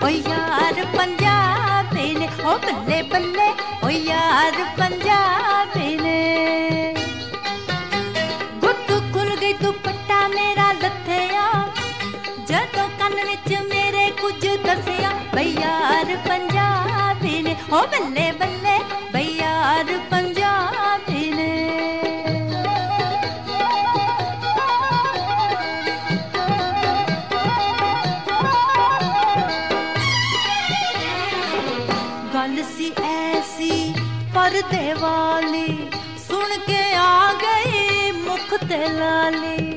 ओ यार पंजाबी ने, ओ बल्ले बल्ले ओ यार पंजाबी ने। गुत्त खुल गई दुपट्टा मेरा लथया, जदों कन विच मेरे कुछ दसिया, बई यार पंजाबी ने, ओ बल्ले बल्ले बई यार पंजाबी ने। गल सी ऐसी पर्दे वाली, सुन के आ गई मुख ते लाली।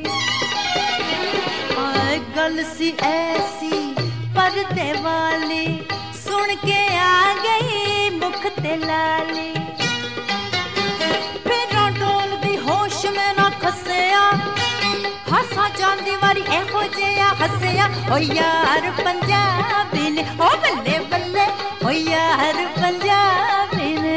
गल सी ऐसी पर्दे वाली, सुन के आ गई मुख ते लाली। फिर डोल दी होश में ना खसया, हसा जांदी वारी एहो जिहा हसया, ओ यार पंजाबी ने, ओ बल्ले बल्ले ओ यार पंजाबी ने।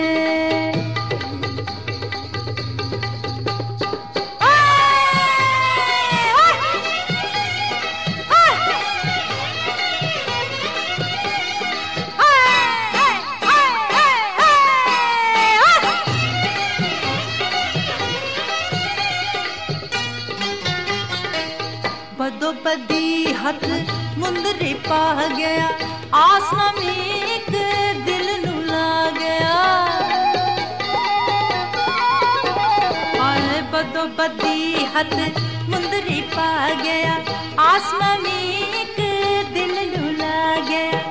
बदो बदी हथ मुंदरी पा गया, आसमां में एक दिल नू ला गया। बदो बदी हथ मुंदरी पा गया, आसमां में एक दिल नू ला गया।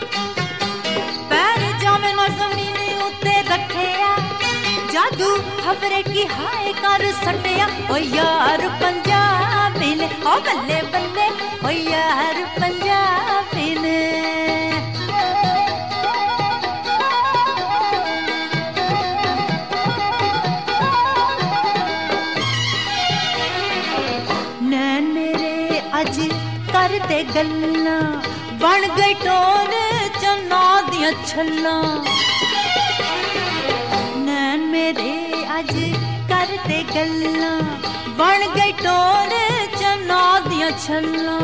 पैर जावे ना जमीन उत्ते रखिया, जादू खबरे की हाय कर सटिया, ओ यार पंजाबी ने, ओ बल्ले बल्ले ओ यार पंजाबी ने। नैन मेरे अज करते गल्लां, बन गई टोर चन्ना दियां छल्लां। नैन मेरे अज करते गल्लां, बन गई टोर चन्ना दियां छल्लां।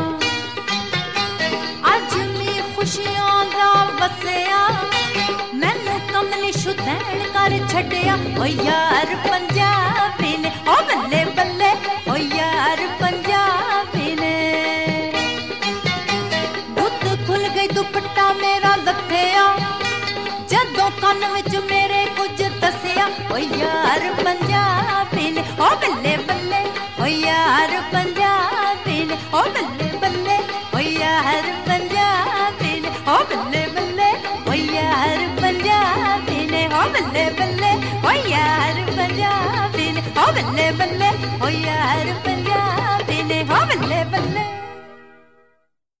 अज मैं खुशियां दा वसया, मैनू कमली शुदैन कर छड्डिया, ओ यार पंजाबी ने, ओ बल्ले बल्ले ओ यार पंजाबी ने। गुत्त खुल गई दुपट्टा मेरा लथया, जदों कन विच मेरे कुछ दसिया, ओ यार पंजाबी